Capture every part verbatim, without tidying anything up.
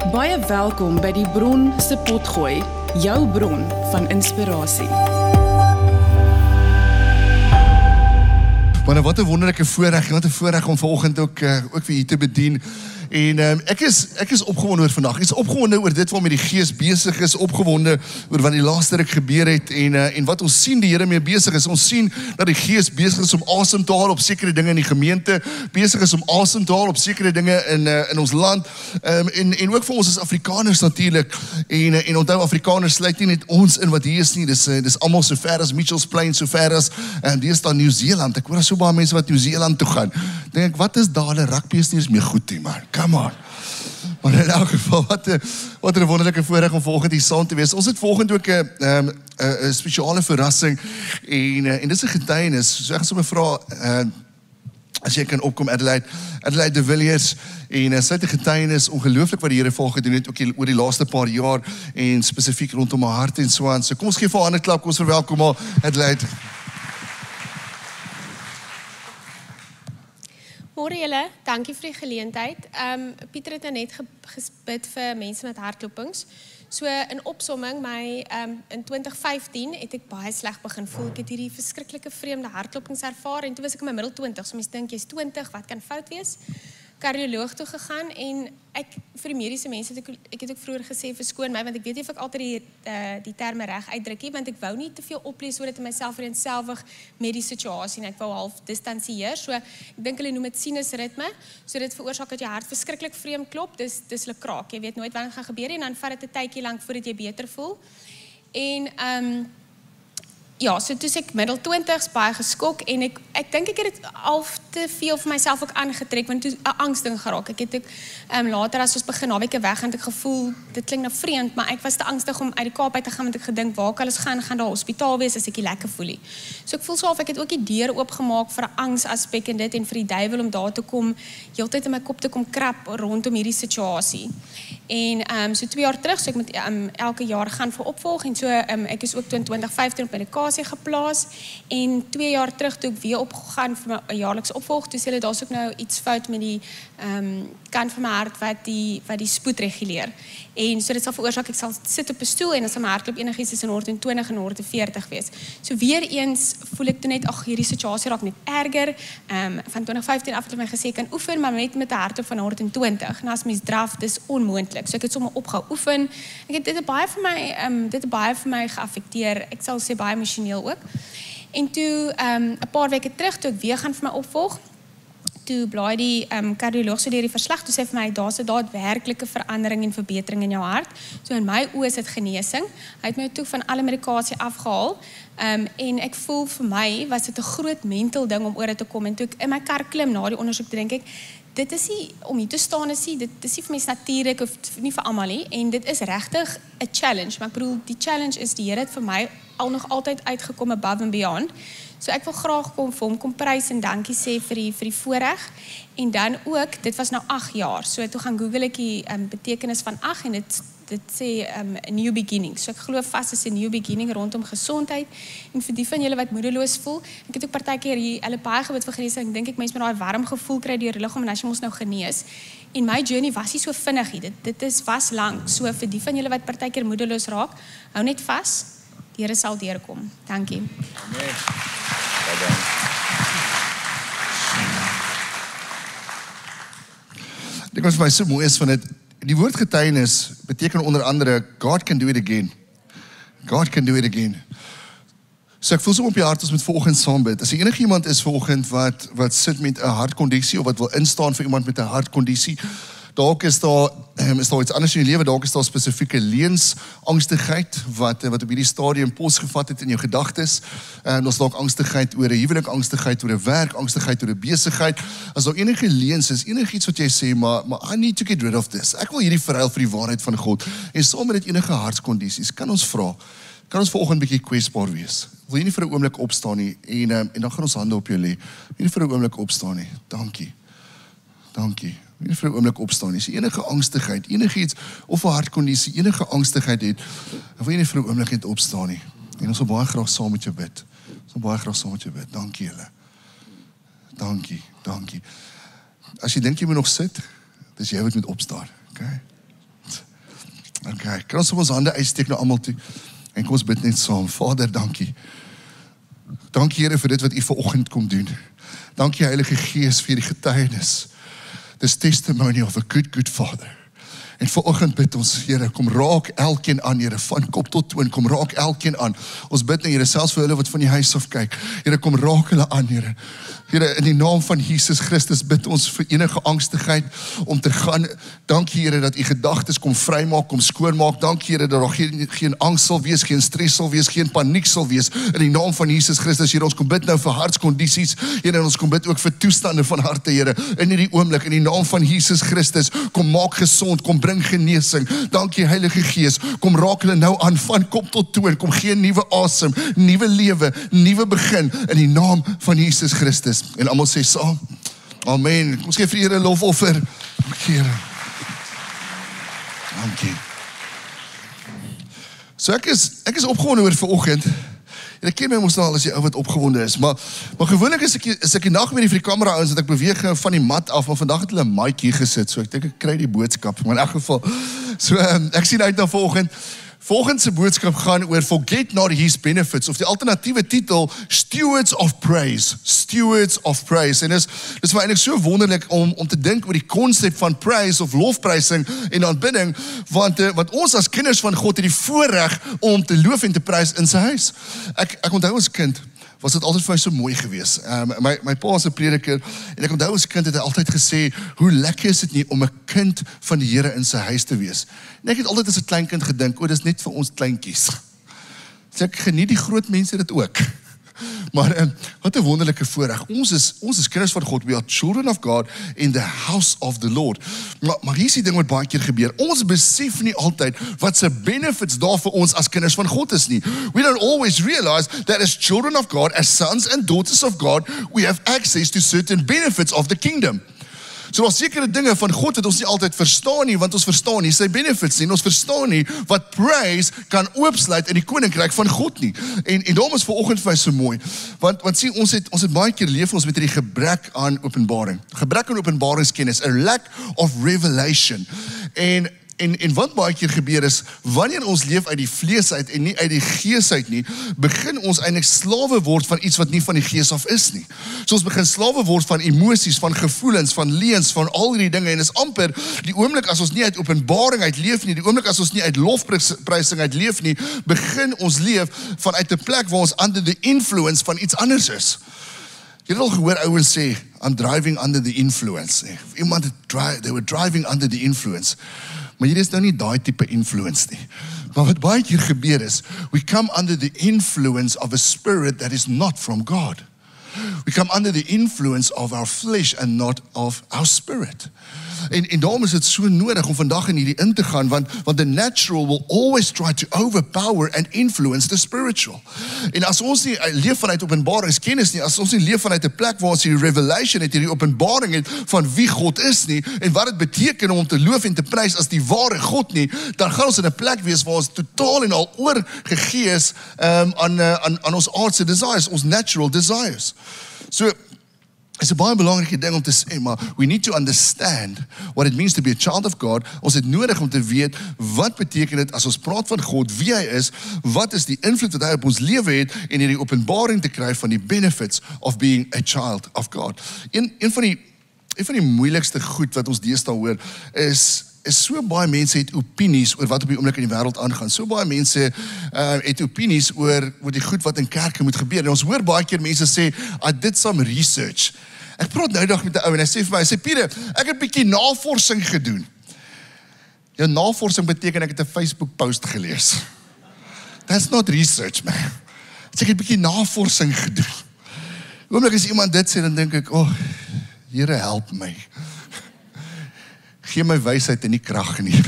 Baie welkom by die Bron se Potgooi, jou bron van inspirasie. Maar wat 'n wonderlike voorreg, wat 'n voorreg om vanoggend ook uh, ook vir u te bedien. En um, ek is ek is opgewonde oor vandag. Ek is opgewonde oor dit waarmee die Gees besig is, opgewonde oor wat die laaste ruk gebeur het en uh, en wat ons sien die Here mee besig is. Ons sien dat die Gees besig is om asem te haal op sekere dinge in die gemeente, besig is om asem te haal op sekere dinge in uh, in ons land. Um, en en ook vir ons as Afrikaners natuurlik. En uh, en onthou Afrikaners sluit nie net ons in wat hier is nie. Dis uh, dis almal so ver as Mitchells Plain, so ver as en dis dan Nieu-Seeland. Ek hoor so baie mense wat Nieu-Seeland toe gaan. Dink ek, wat is daar? Hulle rugby is nie eens meer goed nie, man. Come on. Maar in elk geval, wat 'n wat 'n wonderlike voorreg om volgende hier saam te wees. Ons het volgende ook 'n 'n 'n spesiale verrassing en en dis 'n getuienis. So ek gaan sommer vra uh, as jy kan opkom Adelaide, Adelaide de Villiers en uh, sy het 'n getuienis ongelooflik wat die Here vir haar gedoen het ook die, oor die laaste paar jaar en spesifiek rondom haar hart en so aan. So kom ons gee vir haar 'n klap, kom ons verwelkom haar Adelaide. Môre julle, dankie vir die geleentheid. Um, Pieter het nou net ge gebid vir mense met hartklopings. So in opsomming, my, um, in twintig vyftien het ek baie sleg begin voel. Ek het hierdie verskriklike vreemde hartklopings ervaar en toe was ek in my middel twintig. So mense dink jy's twintig, wat kan fout wees? Kardioloog toe gegaan en ek vir die mediese mense het ek, ek het ook vroeër gesê verskoon my want ek weet nie of ek altyd die uh, die terme reg uitdruk nie want ek wou nie te veel oplees oor dit in myself vereenselwig met die situasie en ek wou half distansieer. So ek dink hulle noem dit sinusritme. So dit veroorsaak dat jou hart verskriklik vreemd klop. Dis dis hulle kraak. Jy weet nooit wanneer gaan gebeur en dan vat dit 'n tydjie lank voordat jy beter voel. En ehm um, ja, so toe ek middel twintigs baie geskok en ek ek dink ek het dit half te veel vir myself ook aangetrek want toe 'n angstig geraak. Ek het ook um, later as ons begin naweke weg gaan het ek gevoel dit klink nou vreemd, maar ek was te angstig om uit die Kaap uit te gaan want ek gedink waar kan ons gaan gaan daar hospitaal wees as ek nie lekker voel nie. So ek voel so of ek het ook die deur oopgemaak vir 'n angsaspek en dit en vir die duiwel om daar te kom heeltyd in my kop te kom krap rondom hierdie situasie. En um, so twee jaar terug, so ek moet um, elke jaar gaan vir opvolg en so um, ek is ook in twintig vyftien op medikasie geplaas en twee jaar terug toe ek weer opgegaan vir my jaarlikse opvolg, toe sê hulle daar's ook nou iets fout met die um, kant van my hart wat die wat die spoed reguleer. En so dit sal veroorsaak ek sal sit op 'n stoel en as my hartklop enigiets tussen honderd twintig en honderd veertig wees. So weer eens voel ek toe net ag hierdie situasie raak net erger. Um, van twintig vyftien af het hulle my gesê kan oefen maar net met 'n hartklop van honderd twintig. En as mens draf dis onmoontlik. So ek het sommer opgehou oefen. Ek het dit het baie vir my um, dit het baie vir my geaffekteer. Ek sal sê baie emosioneel ook. En toe um, 'n paar weke terug toe ek weer gaan vir my opvolg, toe blaai die um, kardioloog so deur die verslag, toe sê vir my daar's 'n daadwerklike verandering en verbetering in jou hart. So in my oë is dit genesing. Hy het my toe van alle medikasie afgehaal. Um, en ek voel vir my was dit 'n groot mental ding om oor dit te kom en toe ek in my kar klim na die ondersoek dink ek dit is nie om hier te staan is nie, dit is nie vir mense natuurlik of nie vir almal nie en dit is regtig 'n challenge, maar ek bedoel die challenge is die Here het vir my al nog altyd uitgekom above and beyond. So ek wil graag kom vir hom kom prys en dankie sê vir die vir die voorreg en dan ook dit was nou agt jaar. So toe gaan Google ek die um, betekenis van agt en dit dit sê um, a new beginning. So ek glo vas is 'n new beginning rondom gesondheid en vir die van julle wat moedeloos voel. Ek het ook partykeer hier hulle baie gebid vir genesing. Ek dink ek mense met daai warm gevoel kry deur liggaam en as jy mos nou genees. En my journey was nie so vinnig nie. Dit dit is was lank. So vir die van julle wat partykeer moedeloos raak, hou net vas. Die Here sal deurkom. Dankie. Amen. Dit was my so mooi is van dit. Die woord getuienis beteken onder andere God can do it again. God can do it again. So ek voel so op die hart ons met volgend saam bid. As er enige iemand is volgend wat wat sit met 'n hartkondisie of wat wil instaan vir iemand met 'n hartkondisie, dalk is daar um, is daar iets anders in jou lewe, dalk is daar spesifieke leensangstigheid wat wat op hierdie stadium pos gevat het in jou gedagtes. En ons dalk angstigheid oor 'n huwelik, angstigheid oor 'n werk, angstigheid oor 'n besigheid. As daar enige leens is, enigiets wat jy sê, maar maar I need to get rid of this. Ek wil hierdie verruil vir die waarheid van God. En saam met dit enige hartskondisies, kan ons vra, kan ons vanoggend 'n bietjie kwesbaar wees? Wil jy nie vir 'n oomblik opstaan nie en um, en dan gaan ons hande op jou lê. Wil jy nie vir 'n oomblik opstaan nie? Dankie. Dankie. Wil jy vir 'n oomblik opstaan nie? As jy enige angstigheid, enigiets of 'n hartkondisie, enige angstigheid het, wil jy nie vir 'n oomblik net opstaan nie. En ons wil baie graag saam met jou bid. Ons wil baie graag saam met jou bid. Dankie julle. Dankie, dankie. As jy dink jy moet nog sit, dis jy wat moet opstaan, okay? Okay, kan ons op ons hande uitsteek na almal toe en kom ons bid net saam. Vader, dankie. Dankie Here vir dit wat U vanoggend kom doen. Dankie Heilige Gees vir die getuienis. This testimony of a good, good Father. En vanoggend bid ons, Here, kom raak elkeen aan, Here, van kop tot toon, kom raak elkeen aan. Ons bid nou, Here, selfs vir hulle wat van die huis af kyk. Here, kom raak hulle aan, Here. Here, in die naam van Jesus Christus bid ons vir enige angstigheid om te gaan. Dankie, Here, dat U gedagtes kom vrymaak, kom skoonmaak. Dankie, Here, dat daar geen, geen angs sal wees, geen stres sal wees, geen paniek sal wees. In die naam van Jesus Christus, Here, ons kom bid nou vir hartskondisies. Here, en ons kom bid ook vir toestande van harte, Here. In hierdie oomblik, in die naam van Jesus Christus, kom maak gesond, kom bring genesing. Dankie Heilige Gees, kom raak hulle nou aan van kop tot toon, kom gee nuwe asem, nuwe lewe, nuwe begin in die naam van Jesus Christus. En almal sê saam, amen. Kom ons gee vir Here 'n lofoffer. Dankie Here. Dankie. So ek is, ek is opgewonde oor vanoggend. En ek ken my mos nou al as die ou wat opgewonde is, maar, maar gewoonlik is ek, is ek die nag met die vir die kamera ouens, dat ek beweeg van die mat af, maar vandag het hulle 'n mic hier gesit, so ek dink ek kry die boodskap, maar in elk geval, so um, ek sien uit na vanoggend. Volgende se boodskap gaan oor forget not his benefits, of die alternatiewe titel, Stewards of Praise, Stewards of Praise, en dis, dis vir eintlik so wonderlik om, om te dink oor die konsep van praise of lofprysing en aanbidding, want, uh, want ons as kinders van God het die voorreg om te loof en te prys in sy huis. Ek, ek onthou as kind, was dit altyd vir my so mooi gewees. Um, my, my pa is 'n prediker, en ek onthou as kind het hy altyd gesê, hoe lekker is dit nie om 'n kind van die Here in sy huis te wees. En ek het altyd as 'n klein kind gedink, o, dis net vir ons kleintjies. So ek geniet die groot mense dit ook. Maar um, wat 'n wonderlike voorreg. Ons is ons is kinders van God. We are children of God in the house of the Lord. Maar, maar hier is die ding wat baie keer gebeur. Ons besef nie altyd wat se benefits daar vir ons as kinders van God is nie. We don't always realize that as children of God, as sons and daughters of God, we have access to certain benefits of the kingdom. So daar sekere dinge van God wat ons nie altyd verstaan nie, want ons verstaan nie sy benefits nie, ons verstaan nie wat praise kan oopsluit in die koninkryk van God nie. En, en daarom is vanoggend vir my so mooi, want, want sien, ons het, ons het baie keer leef ons met hierdie gebrek aan openbaring, gebrek aan openbaringskennis, a lack of revelation. En En, en wat baie keer gebeur is, wanneer ons leef uit die vlees uit en nie uit die gees uit nie, begin ons eintlik slawe word van iets wat nie van die gees af is nie. So ons begin slawe word van emosies, van gevoelens, van leuns, van al hierdie dinge, en is amper die oomblik as ons nie uit openbaring uit leef nie, die oomblik as ons nie uit lofprysing uit leef nie, begin ons leef vanuit 'n plek waar ons under the influence van iets anders is. Jy het al gehoor ouens sê, I'm driving under the influence. Iemand het dri- they were driving under the influence. Maar hier is nou nie daai tipe influence nie. Maar wat baie keer gebeur is, we come under the influence of a spirit that is not from God. We come under the influence of our flesh and not of our spirit. En, en daarom is dit so nodig om vandag in hierdie in te gaan, want, want the natural will always try to overpower and influence the spiritual. En as ons nie leef vanuit openbaringskennis nie, as ons nie leef vanuit 'n plek waar ons hierdie revelation het, hierdie openbaring het van wie God is nie, en wat dit beteken om te loof en te prys as die ware God nie, dan gaan ons in 'n plek wees waar ons totaal en al oorgegee is um, aan, uh, aan, aan ons aardse desires, ons natural desires. So, it's 'n baie belangrike ding om te sê, maar we need to understand what it means to be a child of God. Ons het nodig om te weet, wat beteken dit as ons praat van God, wie hy is, wat is die invloed wat hy op ons lewe het, en hierdie openbaring te kry van die benefits of being a child of God. Een, een van die, een van die moeilikste goed wat ons deesdae hoor, is, is so baie mense het opinies oor wat op die oomblik in die wêreld aangaan. So baie mense uh, het opinies oor, oor die goed wat in kerke moet gebeur. En ons hoor baie keer mense sê, I did some research. Ek praat nou dag met 'n ou en hy sê vir my, hy sê, Pieter, ek het 'n bietjie navorsing gedoen. Jou navorsing beteken ek het 'n Facebook post gelees. That's not research, man. Ek het 'n bietjie navorsing gedoen. Oomblik as iemand dit sê, dan dink ek, oh, Here help my. Gee my wysheid en nie krag nie.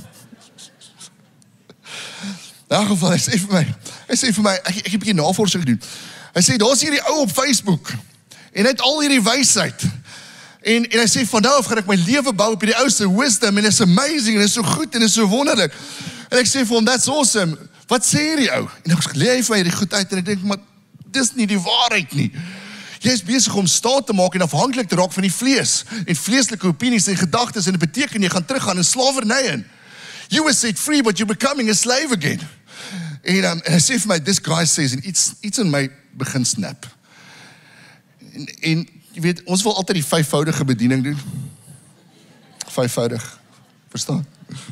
In elk geval, hy sê vir my, hy sê vir my, ek, ek het 'n bietjie navorsing gedoen. Hy sê, daar's hierdie ou op Facebook, en hy het al hierdie wysheid. En, en hy sê, van nou af gaan ek my lewe bou op die ouse wisdom, en it's amazing, en it's so goed, en it's so wonderlik. En ek sê vir hom, that's awesome. Wat sê hierdie ou? En ek leer hy vir my hierdie goed uit, en ek dink, maar dis nie die waarheid nie. Jy is besig om staat te maak en afhanklik te raak van die vlees, en vleeslike opinies en gedagtes, en dit beteken jy gaan teruggaan in slawerny in. You were set free, but you're becoming a slave again. En, um, en hy sê vir my, this guy says, en iets, iets in my begin snap. En, en jy weet, ons wil altyd die vyfvoudige bediening doen. Vyfvoudig, verstaan?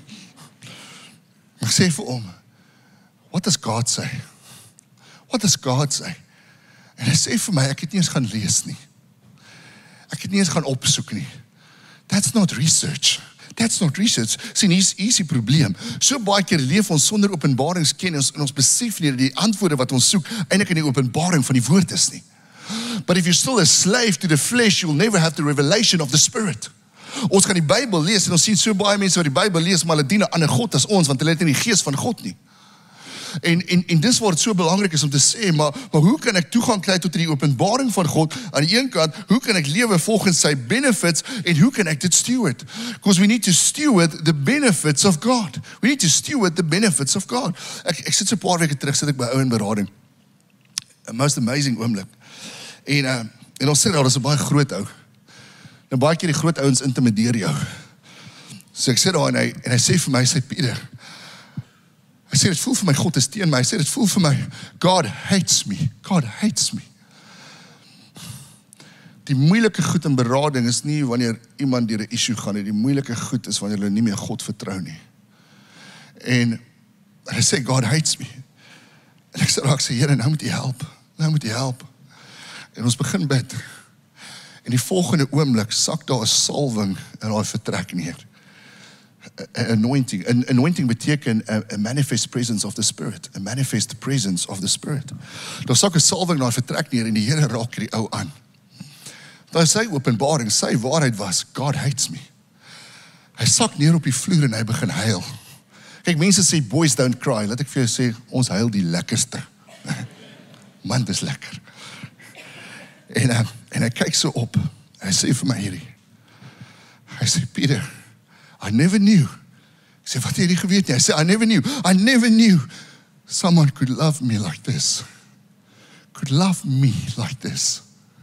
Ek sê vir hom, what does God say? What does God say? En hy sê vir my, ek het nie eens gaan lees nie. Ek het nie eens gaan opsoek nie. That's not research. That's not research. Sien, hier is, hier is die probleem. So baie keer leef ons sonder openbaringskennis en ons besef nie dat die antwoorde wat ons soek eintlik in die openbaring van die woord is nie. But if you're still a slave to the flesh, you'll never have the revelation of the Spirit. Ons gaan die Bybel lees en ons sien so baie mense wat die Bybel lees, maar hulle dien 'n ander God as ons, want hulle het nie die gees van God nie. En, en, en dis waar het so belangrik is om te sê, maar, maar hoe kan ek toegang kry tot die openbaring van God? Aan die een kant, hoe kan ek lewe volgens sy benefits en hoe kan ek dit steward? Because we need to steward the benefits of God. We need to steward the benefits of God. Ek, ek sit so 'n paar weke terug, sit ek by ou in berading. A most amazing oomblik. En, uh, en ons sê daar, dat is 'n baie groot ou. Nou baie keer die groot ouens intimideer jou. So ek sê daar en hy, en hy sê vir my, hy sê, Pieter, hy sê, dit voel vir my, God is teen my. Hy sê, dit voel vir my, God hates me. God hates me. Die moeilike goed in berading is nie wanneer iemand deur 'n issue gaan nie. Die moeilike goed is wanneer hulle nie meer God vertrou nie. En hy sê, God hates me. En ek sê, ek sê, Here, nou moet jy help. Nou moet jy help. En ons begin bid. En die volgende oomblik sak daar 'n salwing in daai vertrek neer. Anointing. An anointing beteken a, a manifest presence of the Spirit. A manifest presence of the Spirit. Daar sak 'n salwing na vertrek neer en die Here raak die ou aan. Daar sy openbaring, sy waarheid was, God hates me. Hy sak neer op die vloer en hy begin huil. Kyk, mense sê boys don't cry. Laat ek vir jou sê, ons huil die lekkerste. Man, dis lekker. En, uh, en hy kyk so op. Hy sê vir my hierdie. Hy sê, Pieter, I never knew. Ek sê, wat het jy nie geweet nie? Hy sê, I never knew. I never knew someone could love me like this. Could love me like this.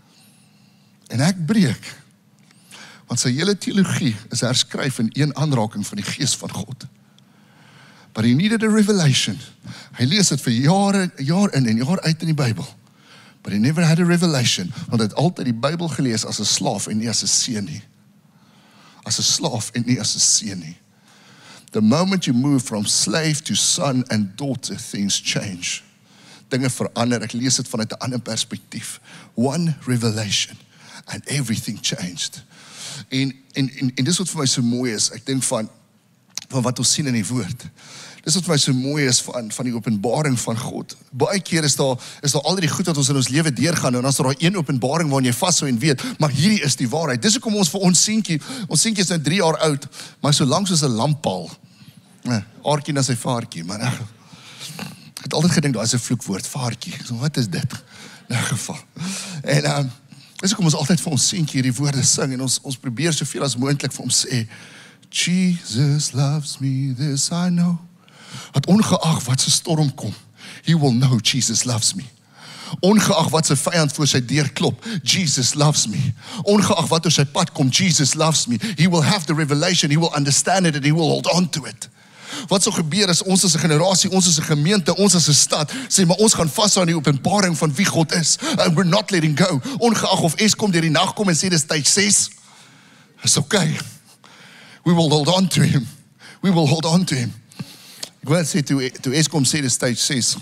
En ek breek. Want sy hele teologie is herskryf in een aanraking van die gees van God. But he needed a revelation. Hy lees dit vir jare, jaar in en jaar uit in die Bybel. But he never had a revelation. Want hy het altyd die Bybel gelees as 'n slaaf en nie as 'n seun nie. As 'n slaaf en nie as 'n seun nie. The moment you move from slave to son and daughter, things change. Dinge verander. Ek lees dit vanuit 'n ander perspektief. One revelation and everything changed. En en en, en dis wat vir my so mooi is. Ek dink van van wat ons sien in die woord. Dis wat vir my so mooi is van van die openbaring van God. Baie keer is daar is daar al die goed wat ons in ons lewe deurgaan en dan is daar daai een openbaring waarin jy vashou en weet, maar hierdie is die waarheid. Dis hoekom ons vir ons seentjie, ons seentjie is nou drie jaar oud, maar so lank soos 'n lamppaal. Nee, aardjie na sy vaartjie, maar ek het altyd gedink daar is 'n vloekwoord, vaartjie. So wat is dit? In 'n geval. En ehm um, dis hoekom ons altyd vir ons seentjie hierdie woorde sing en ons ons probeer soveel as moontlik vir hom sê, Jesus loves me, this I know. Dat ongeag wat se storm kom, he will know Jesus loves me. Ongeag wat se vyand voor sy deur klop, Jesus loves me. Ongeag wat oor sy pad kom, Jesus loves me. He will have the revelation, he will understand it and he will hold on to it. Wat sal gebeur as ons as 'n generasie, ons as 'n gemeente, ons as 'n stad, sê maar ons gaan vashou aan die openbaring van wie God is, and we're not letting go. Ongeag of Eskom deur die nag kom en sê dis tyd ses, is okay. We will hold on to him. We will hold on to him. Ek wil sê, toe, toe Eskom sê dis tyd ses,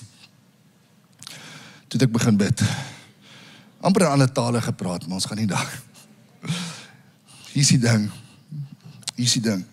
toe ek begin bid. Amper in ander tale gepraat, maar ons gaan nie daar. Hier is die ding. Hier is die ding.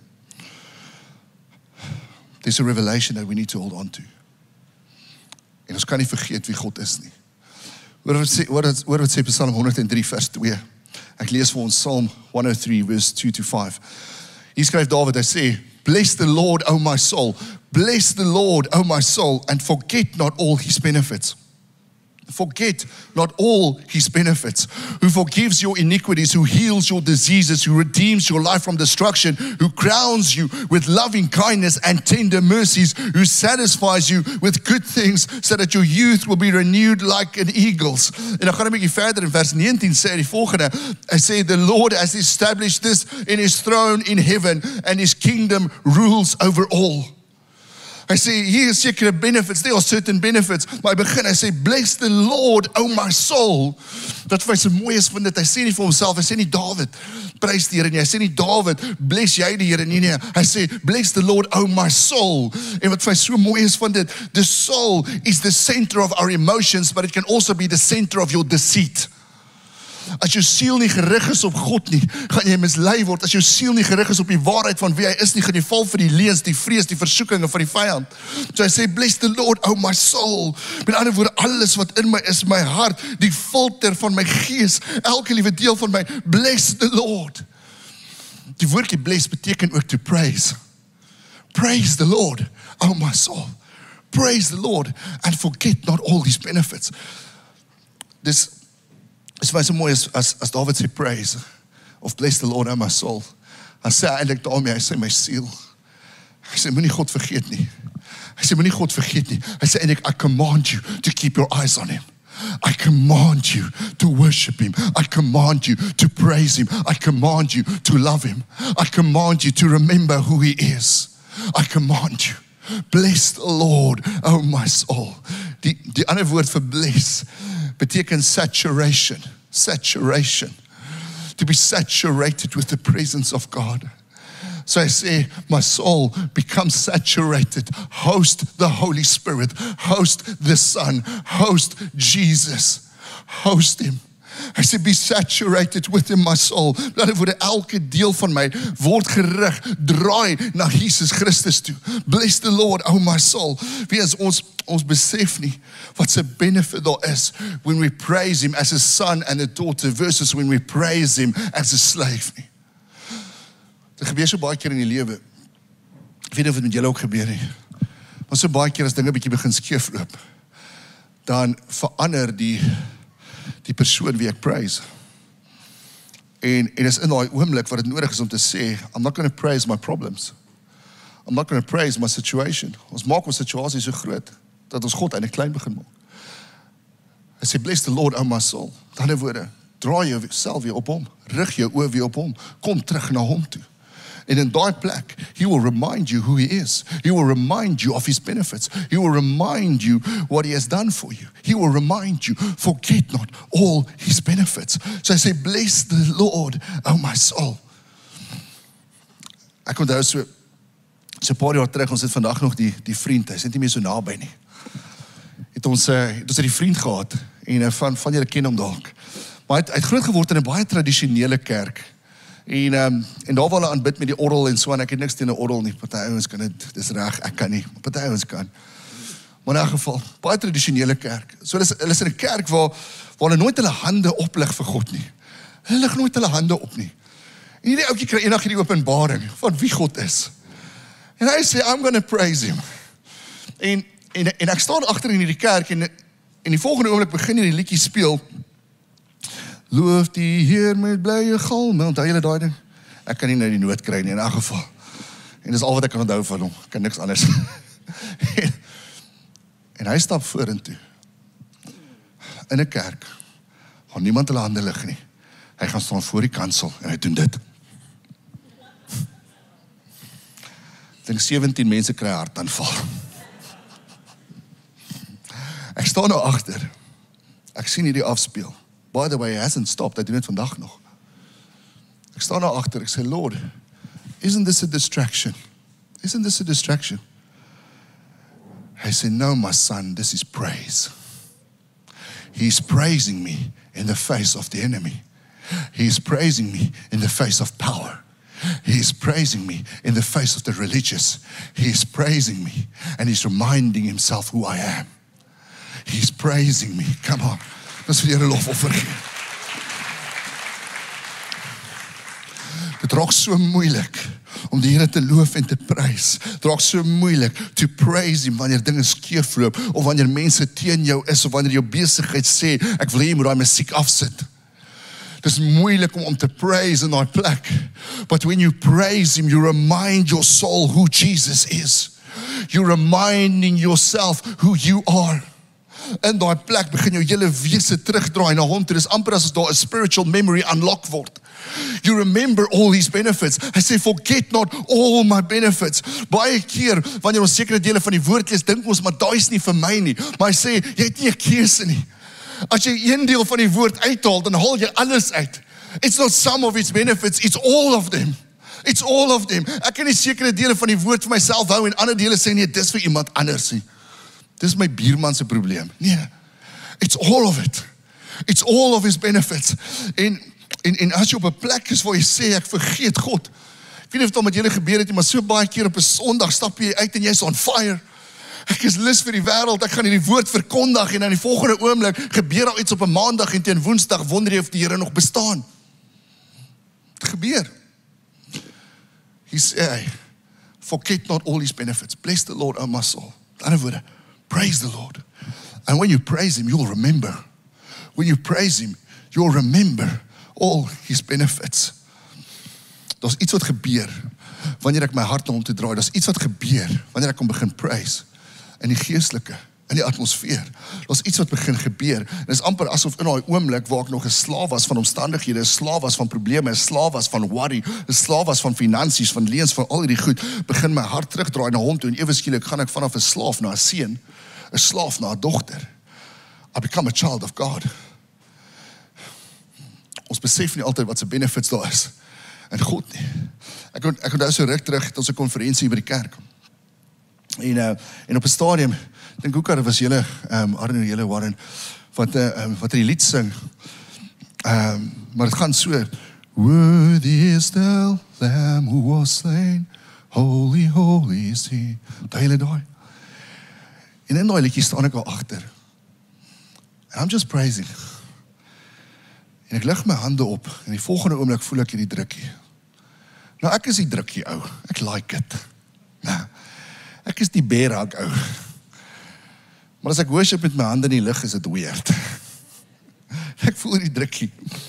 There's a revelation that we need to hold on to. En ons kan nie vergeet wie God is nie. Hoor wat sê, hoor wat, hoor wat sê Psalm honderd en drie vers twee. Ek lees vir ons Psalm one oh three verse two to five. Hier skryf David, hy sê, bless the Lord, O my soul. Bless the Lord, O my soul, and forget not all his benefits. forget not all his benefits, who forgives your iniquities, who heals your diseases, who redeems your life from destruction, who crowns you with loving kindness and tender mercies, who satisfies you with good things so that your youth will be renewed like an eagle's. En dan gaan ek 'n bietjie verder in vers negentien sê hy die volgende. Hy sê the Lord has established this in his throne in heaven and his kingdom rules over all. Hy sê, hier is sekere benefits, there are certain benefits, maar hy begin, hy sê, bless the Lord, O my soul. Dat vir my so mooi is van dit, hy sê nie vir homself, hy sê nie David, prys die Here nie, hy sê nie David, bless jy die Here nie, nie, hy sê, bless the Lord, O my soul. En wat vir my so mooi is van dit, the soul is the center of our emotions, but it can also be the center of your deceit. As jou siel nie gerig is op God nie, gaan jy mislei word. As jou siel nie gerig is op die waarheid van wie hy is nie, gaan jy val vir die leuns, die vrees, die versoekinge van die vyand. So hy sê, bless the Lord, O my soul. Met ander woorde, alles wat in my is, my hart, die filter van my gees, elke liewe deel van my, bless the Lord. Die woordjie bless beteken ook to praise. Praise the Lord, O my soul. Praise the Lord and forget not all his benefits. Dis Dit is vir my so mooi as, as, as David sê praise, of bless the Lord, O my soul. Dan sê hy eintlik daarmee, hy sê my siel. Hy sê, moenie God vergeet nie. Hy sê, moenie God vergeet nie. Hy sê eintlik, I command you to keep your eyes on him. I command you to worship him. I command you to praise him. I command you to love him. I command you to remember who he is. I command you. Bless the Lord, O my soul. Die, die ander woord vir bless beteken saturation, saturation, to be saturated with the presence of God. So I say, my soul becomes saturated, host the Holy Spirit, host the Son, host Jesus, host him. Hy sê, be saturated within my soul. Dat word elke deel van my word gerig, draai na Jesus Christus toe. Bless the Lord, O my soul. Wees ons, ons besef nie wat se benefit daar is when we praise him as a son and a daughter versus when we praise him as a slave nie. Dit gebeur so baie keer in die lewe. Ek weet nie of dit met julle ook gebeur nie. Maar so baie keer as dinge bietjie begin skeefloop, dan verander die die persoon wie ek praise. En, en is in daai oomblik wat dit nodig is om te sê, I'm not going to praise my problems. I'm not going to praise my situation. Ons maak ons situasie so groot, dat ons God eintlik klein begin maak. Hy sê, bless the Lord, O my soul. Met ander woorde, draai jou self weer op hom, rig jou oor weer op hom, kom terug na hom toe. En in daai plek, he will remind you who he is. He will remind you of his benefits. He will remind you what he has done for you. He will remind you, forget not all his benefits. So I say, bless the Lord, O my soul. Ek onthou so, so 'n paar jaar terug, ons het vandag nog die, die vriend, hy is nie meer so naby nie. Het ons, het ons het die vriend gehad, en van, van julle ken hom dalk. Maar hy het, hy het groot geword in 'n baie tradisionele kerk. En, um, en daar waar hulle aanbid met die orgel en so, en ek het niks teen 'n orgel nie, party ouens kan dit, dis reg, ek kan nie, party ouens kan. Maar in 'n geval, baie tradisionele kerk. So hulle is, hulle is in 'n kerk waar, waar hulle nooit hulle hande oplig vir God nie. Hulle lig nooit hulle hande op nie. En hierdie ouetjie kry eendag hierdie openbaring van wie God is. En hy sê, I'm going to praise him. En, en, en ek staan agter in hierdie kerk, en, en die volgende oomblik begin hierdie liedjie speel, loof die Heer met blye galme, onthou julle daai ding? Ek kan nie nou die noot kry nie, in 'n geval. En dis al wat ek kan onthou van hom, ek kan niks anders. en, en hy stap vorentoe, in 'n kerk, waar niemand hulle hande lig nie. Hy gaan staan voor die kansel, en hy doen dit. Ek dink sewentien mense kry hartaanval. Ek staan nou agter, ek sien hierdie afspeel. By the way, he hasn't stopped, hy doen dit vandag nog. Ek staan nou agter, ek sê, Lord, isn't this a distraction? Isn't this a distraction? Hy sê, no, my son, this is praise. He's praising me in the face of the enemy. He's praising me in the face of power. He's praising me in the face of the religious. He's praising me, and he's reminding himself who I am. He's praising me, come on. Dis vir Here lofoffer gee. Dit raak so moeilik om die Here te loof en te prys. Dit raak so moeilik to praise him wanneer dinge skeefloop, of wanneer mense teen jou is, of wanneer jou besigheid sê, ek wil hê jy moet daai musiek afsit. Dit is moeilik om om te praise in daai plek. But when you praise him, you remind your soul who Jesus is. You're reminding yourself who you are. In daai plek begin jou hele wese terugdraai na hom toe. Dis amper as daar 'n spiritual memory unlock word. You remember all his benefits. Hy sê, forget not all my benefits. Baie keer, wanneer ons sekere dele van die woord lees, dink ons, maar daai is nie vir my nie. Maar hy sê, jy het nie 'n keuse nie. As jy een deel van die woord uithaal, dan haal jy alles uit. It's not some of its benefits, it's all of them. It's all of them. Ek kan nie sekere dele van die woord vir myself hou en ander dele sê, nee, dis vir iemand anders nie. Dis my buurman se probleem. Nee, it's all of it. It's all of his benefits. En, en, en as jy op 'n plek is waar jy sê, ek vergeet God. Ek weet nie of dit al met julle gebeur het nie, maar so baie keer op 'n Sondag stap jy uit en jy's on fire. Ek is lus vir die wêreld, ek gaan hierdie woord verkondig en in die volgende oomblik gebeur daar iets op 'n Maandag en teen Woensdag wonder jy of die Here nog bestaan. Dit gebeur. Hy sê, forget not all his benefits. Bless the Lord, O my soul. In ander woorde, praise the Lord. And when you praise him, you'll remember. When you praise him, you'll remember all his benefits. Daar's iets wat gebeur wanneer ek my hart na hom toe draai. Daar's iets wat gebeur wanneer ek hom begin praise. In die geestelike, in die atmosfeer. Daar's iets wat begin gebeur. En dit is amper asof in daai oomblik waar ek nog 'n slaaf was van omstandighede, 'n slaaf was van probleme, 'n slaaf was van worry, 'n slaaf was van finansies, van leens, van al hierdie goed, begin my hart terugdraai na hom toe en ewe skielik gaan ek vanaf 'n slaaf na 'n seun, 'n slaaf na 'n dogter. I become a child of God. Ons besef nie altyd wat se benefits daar is in God nie. Ek ek onthou so ruk terug het ons 'n konferensie by die kerk. En, uh, en op 'n stadium, ek dink Hoekar was julle, um, Arno, julle Warren, wat, uh, um, wat die lied sing, um, maar het gaan so, worthy is the Lamb who was slain, holy, holy is he, die hele daai. En in daai liedjie staan ek al agter, and I'm just praising, en ek lig my hande op, en die volgende oomblik voel ek hierdie drukkie. Nou ek is die drukkie ou, ek like it, nou, ek is die beerhak ou. Maar as ek worship met my hande in die lug, is dit weird. Ek voel die drukkie.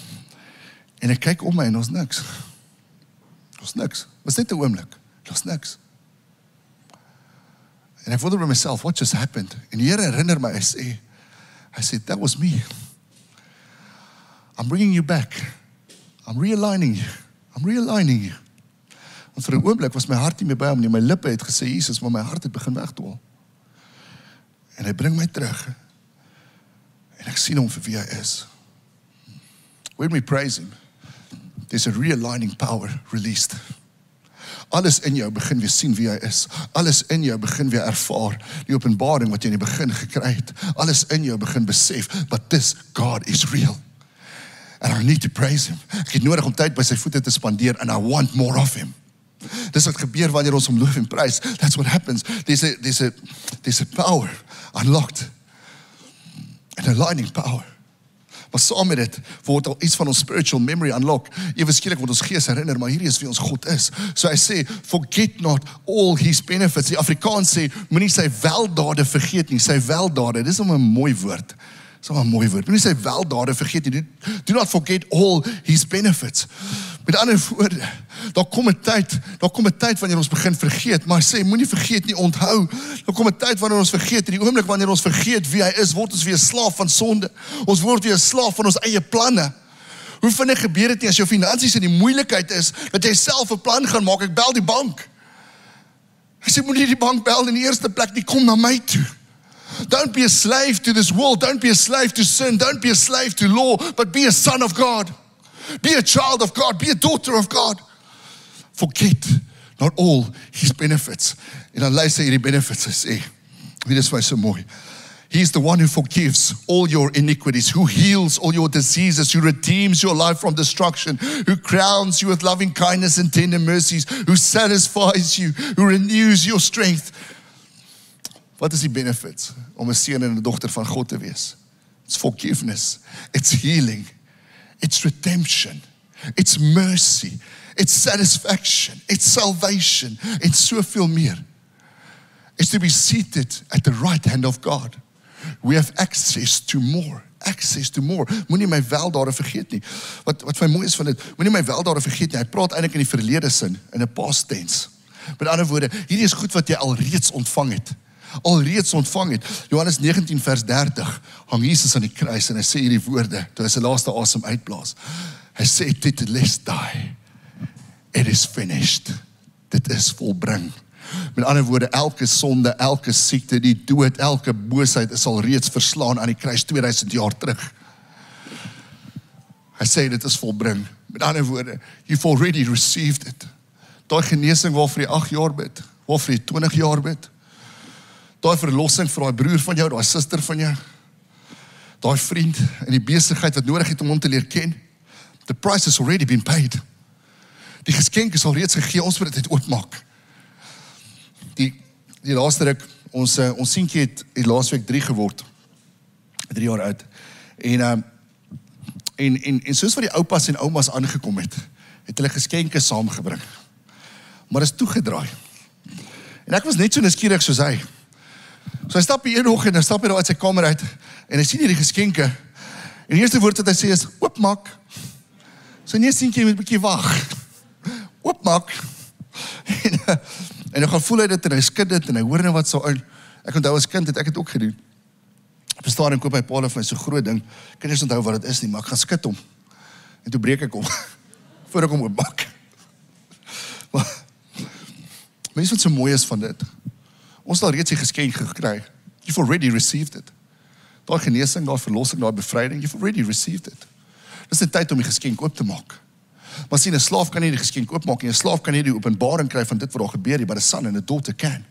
En ek kyk om my en ons niks. Ons niks. Was net 'n oomblik. Ons niks. En ek wonder by myself, what just happened? En die Here herinner my, hy sê, hy sê, that was me. I'm bringing you back. I'm realigning you. I'm realigning you. Want vir 'n oomblik was my hart nie meer by hom nie. My lippe het gesê Jesus, maar my hart het begin wegdwaal. En hy bring my terug. En ek sien hom vir wie hy is. When we praise him, there's a realigning power released. Alles in jou begin weer sien wie hy is. Alles in jou begin weer ervaar die openbaring wat jy in die begin gekry het. Alles in jou begin besef, but this God is real. And I need to praise him. Ek het nodig om tyd by sy voete te spandeer and I want more of him. Dis wat gebeur wanneer ons hom loof en prys. That's what happens. There's a, there's a, there's a power unlocked. An aligning power. Maar saam met dit word al iets van ons spiritual memory unlock. Ewe skielik word ons gees herinner, maar hierdie is wie ons God is. So hy sê, forget not all his benefits. Die Afrikaans sê, moenie sy weldade vergeet nie. Sy weldade, dis 'n mooi woord. Dis 'n mooi woord. Moenie sy weldade vergeet nie. Do not forget all his benefits. Met ander woorde, daar kom 'n tyd, daar kom 'n tyd wanneer ons begin vergeet, maar hy sê, moenie vergeet nie, onthou. Daar kom 'n tyd wanneer ons vergeet, en die oomblik wanneer ons vergeet wie hy is, word ons weer 'n slaaf van sonde. Ons word weer 'n slaaf van ons eie planne. Hoe vinnig gebeur dit nie as jou finansies in die moeilikheid is, dat jy self 'n plan gaan maak, ek bel die bank. Hy sê, moenie die bank bel in die eerste plek, nie kom na my toe. Don't be a slave to this world, don't be a slave to sin, don't be a slave to law, but be a son of God. Be a child of God, be a daughter of God. Forget not all his benefits. En dan luister hierdie benefits, hy sê, dit is vir my so mooi. He is the one who forgives all your iniquities, who heals all your diseases, who redeems your life from destruction, who crowns you with loving kindness and tender mercies, who satisfies you, who renews your strength. Wat is die benefits om 'n seun en 'n dogter van God te wees? It's forgiveness, it's healing, it's redemption, it's mercy, it's satisfaction, it's salvation, it's soveel meer. It's to be seated at the right hand of God. We have access to more. Access to more. Moenie my weldade vergeet nie. Wat wat vir my mooi is van dit, moenie my weldade vergeet nie. Hy praat eintlik in die verlede sin, in 'n past tense. Met ander woorde, hierdie is goed wat jy alreeds ontvang het. Alreeds ontvang het. Johannes negentien vers dertig, hang Jesus aan die kruis en hy sê hierdie woorde, toe hy sy laaste asem uitblaas. Hy sê, tetelestai, it is finished. Dit is volbring. Met ander woorde, elke sonde, elke siekte, die dood, elke boosheid is al reeds verslaan aan die kruis tweeduisend jaar terug. Hy sê dit is volbring. Met ander woorde, you've already received it. Daai genesing waarvoor jy agt jaar bid, waarvoor jy twintig jaar bid, daai verlossing vir daai broer van jou, daai suster van jou, daai vriend en die besigheid wat nodig het om hom te leer ken, the price has already been paid. Die geskenk is al reeds gegee, ons moet dit oopmaak. Die, die laaste ruk, ons, uh, ons seentjie het, het laas week drie geword, drie jaar oud, en, um, en, en, en soos wat die oupas en oumas aangekom het, het hulle geskenke saamgebring, maar is toegedraai, en ek was net so nuuskierig soos hy, so hy stap hier nog en hy stap hier uit sy kamer uit, en hy sien hier die geskenke, en die eerste woord wat hy sê is, oopmaak, so nie seentjie, jy moet 'n bietjie wag, oopmaak, en, en hy gaan voel hy dit, en hy skud dit, en hy hoor nou wat so uit, ek onthou as kind het ek het ook gedoen, op 'n stadium koop hy paal vir my so groot ding, ek kan nie eens onthou wat dit is nie, maar ek gaan skud hom, en toe breek ek hom, voor ek hom oopmaak, maar, mens wat so mooi is van dit, ons het al reeds die geskenk gekry, you've already received it, daai genesing, daai verlossing, daai bevryding, you've already received it, dis die tyd om die geskenk oop te maak, maar sien, 'n slaaf kan nie die geskenk oopmaak nie, 'n slaaf kan nie die openbaring kry van dit wat daar gebeur nie, but a son and a daughter can.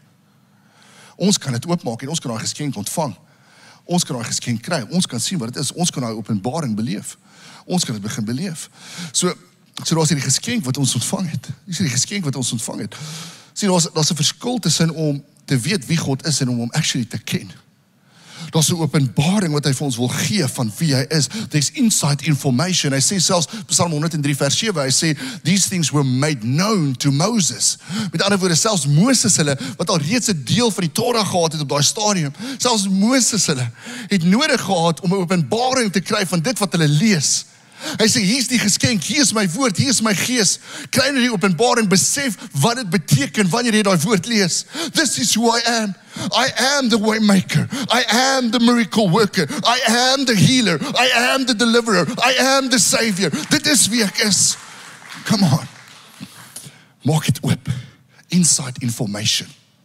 Ons kan dit oopmaak en ons kan daai geskenk ontvang. Ons kan daai geskenk kry, ons kan sien wat dit is, ons kan daai openbaring beleef. Ons kan dit begin beleef. So, so daar's hierdie geskenk wat ons ontvang het. Dis hierdie geskenk wat ons ontvang het. Sien, daar's daar's 'n verskil tussen om te weet wie God is en om hom actually te ken. Daar's 'n openbaring wat hy vir ons wil gee van wie hy is. There's inside information. Hy sê selfs, Psalm honderd en drie vers sewe, hy sê, these things were made known to Moses. Met ander woorde, selfs Moses hulle, wat al reeds 'n deel van die Torah gehad het op daai stadium, selfs Moses hulle, het nodig gehad om 'n openbaring te kry van dit wat hulle lees. Hy sê, hier is die geskenk, hier is my woord, hier is my gees. Kry nou die openbaring, besef wat dit beteken wanneer jy daai woord lees. This is who I am. I am the way maker. I am the miracle worker. I am the healer. I am the deliverer. I am the savior. Dit is wie ek is. Come on. Maak dit oop. Inside information.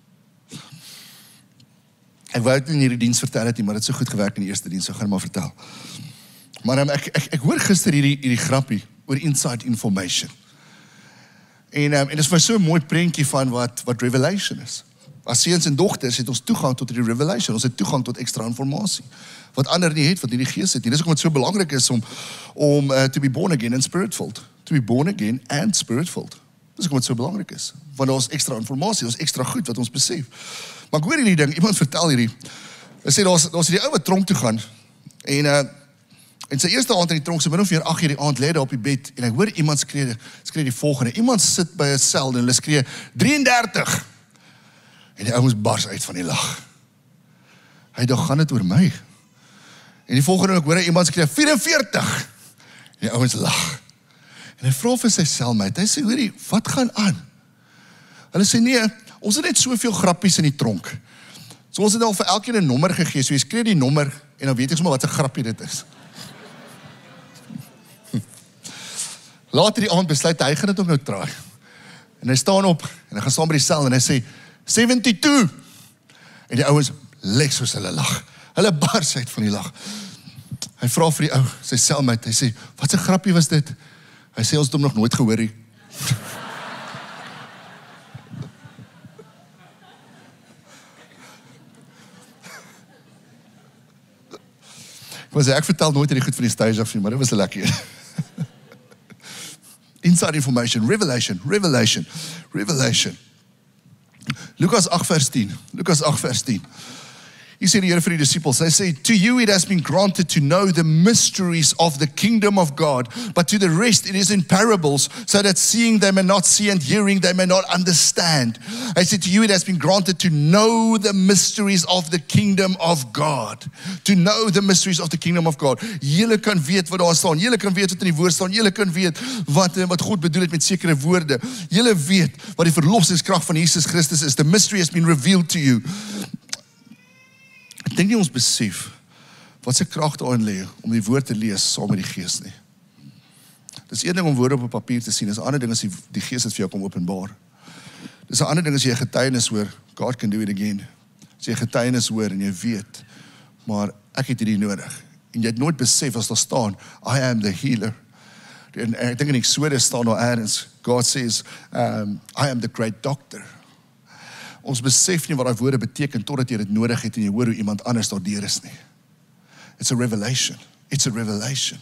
Ek wou dit in hierdie diens vertel het nie, maar dit het so goed gewerk in die eerste diens, so gaan maar vertel. Maar um, ek, ek, ek hoor gister hierdie, hierdie grappie oor inside information. En, um, en dit is vir so 'n mooi prentjie van wat, wat revelation is. As seuns en dogters het ons toegang tot die revelation, ons het toegang tot ekstra informasie, wat ander nie het, wat nie die gees het nie. Dis ook wat so belangrik is om, om uh, to be born again and spirit-filled. To be born again and spirit-filled. Dis ook wat so belangrik is. Want daar is ekstra informasie, daar is ekstra goed wat ons besef. Maar ek hoor hierdie ding, iemand vertel hierdie, hy sê, daar is, daar is die ou wat tronk toe gaan, en uh, En sy eerste aand in die tronk, sy min of meer agt uur die aand, lê daar op die bed, en hy hoor iemand skree, skree die volgende, iemand sit by 'n sel, en hulle skree, drie en dertig, en die ouens bars uit van die lag. Hy dog, gaan dit oor my? En die volgende ook hoor hy iemand skree, vyf en veertig, en die ouens lag. En hy vra vir sy selmate, hy sê, hoorie, wat gaan aan? Hulle sê, nee, ons het net soveel grappies in die tronk. So ons het al vir elkeen 'n nommer gegee, so jy skree die nommer, en dan weet ek sommer wat 'n grappie dit is. Later die aand besluit hy gaan dit ook nou traai. En hy staan op en hy gaan staan by die sel en hy sê seventy-two. En die ouens lek soos hulle lag. Hulle bars uit van die lag. Hy vra vir die ou, sy selmate, hy sê, wat 'n grappie was dit? Hy sê ons het hom nog nooit gehoor nie. Ek was ek vertel nooit hierdie goed van die stage af nie, maar dit was 'n lekker. Inside information, revelation, revelation, revelation. Lukas agt vers tien, Lukas agt vers tien. Hier sê die Here vir die disciples, hy sê, to you it has been granted to know the mysteries of the kingdom of God, but to the rest it is in parables, so that seeing they may not see and hearing they may not understand. Hy sê, to you it has been granted to know the mysteries of the kingdom of God. To know the mysteries of the kingdom of God. Julle kan weet wat daar staan, julle kan weet wat in die woord staan, julle kan weet wat, wat God bedoel het met sekere woorde. Julle weet wat die verlossingskrag van Jesus Christus is. The mystery has been revealed to you. Ek dink nie ons besef wat se krag daarin lê om die woord te lees saam met die Gees nie. Dis een ding om woorde op 'n papier te sien, dis 'n ander ding as die, die Gees dit vir jou kom openbaar. Dis 'n ander ding as jy 'n getuienis hoor, God can do it again. As jy 'n getuienis hoor en jy weet, maar ek het hierdie nodig. En jy het nooit besef as daar staan, I am the healer. En ek dink in Exodus staan daar ergens, God says, um, I am the great doctor. Ons besef nie wat daai woorde beteken totdat jy dit nodig het en jy hoor hoe iemand anders daardeur is nie. It's a revelation. It's a revelation.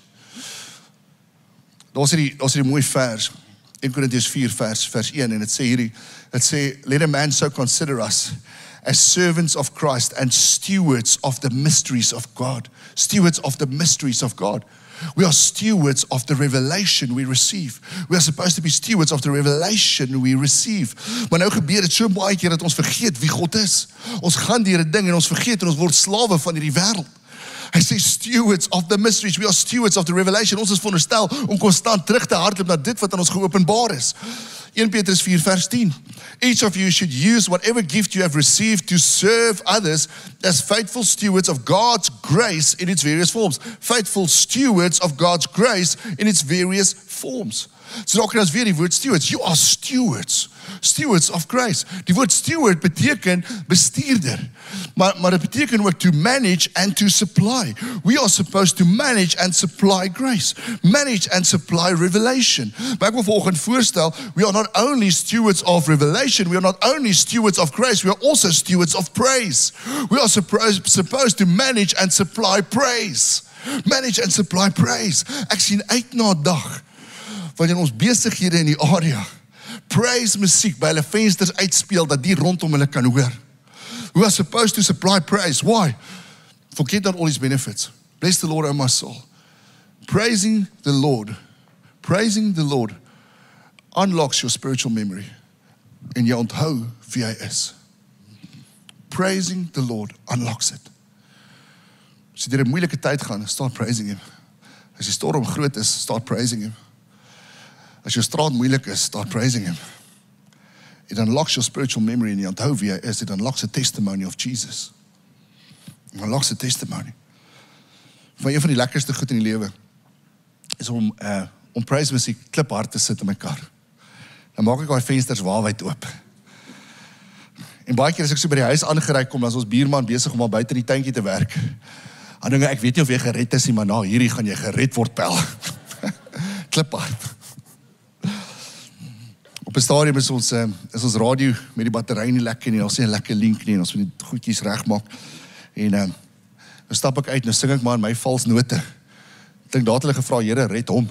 Daar's hierdie, daar's hierdie mooi vers, Eerste Korintiërs vier vers, vers een, en dit sê hierdie, dit sê, let a man so consider us as servants of Christ and stewards of the mysteries of God. Stewards of the mysteries of God. We are stewards of the revelation we receive. We are supposed to be stewards of the revelation we receive. Maar nou gebeur dit so baie keer dat ons vergeet wie God is. Ons gaan deur 'n ding en ons vergeet en ons word slawe van hierdie wêreld. Hy sê stewards of the mysteries. We are stewards of the revelation. Ons is veronderstel om konstant terug te hardloop na dit wat aan ons geopenbaar is. Eerste Petrus vier vers tien. Each of you should use whatever gift you have received to serve others as faithful stewards of God's grace in its various forms. Faithful stewards of God's grace in its various forms. So daar kan ons weer die woord stewards. You are stewards. Stewards of grace. Die woord steward beteken bestuurder. Maar, maar dit beteken ook to manage and to supply. We are supposed to manage and supply grace. Manage and supply revelation. Maar ek wil vanoggend voorstel, we are not only stewards of revelation, we are not only stewards of grace, we are also stewards of praise. We are supposed, supposed to manage and supply praise. Manage and supply praise. Ek sien uit na 'n dag wanneer ons besighede in die area praise musiek by hulle vensters uitspeel, dat die rondom hulle kan hoor. We are supposed to supply praise. Why? Forget not all his benefits. Bless the Lord, O my soul. Praising the Lord, praising the Lord unlocks your spiritual memory. En jy onthou wie hy is. Praising the Lord unlocks it. As jy deur 'n moeilike tyd gaan, start praising him. As die storm groot is, start praising him. As jou straat moeilik is, start praising him. It unlocks your spiritual memory en jy onthou wie hy is. It unlocks a testimony of Jesus. It unlocks a testimony. Van een van die lekkerste goed in die lewe is om, uh, om praise musiek kliphard te sit in my kar. Dan maak ek daai vensters waawyd oop. En baie keer as ek so by die huis aangery kom, dan is ons buurman besig om al buite in die tuintjie te werk. Dan dink ek, ek weet nie of jy gered is nie, maar na hierdie gaan jy gered word, pel. Kliphard. Op 'n stadium is ons, uh, is ons radio met die battery nie lekker nie, ons sê 'n lekker link nie, en ons moet die goedjies regmaak. En uh, nou stap ek uit, nou sing ek maar in my vals note. Ek dink daar het hulle gevra, Here, red hom.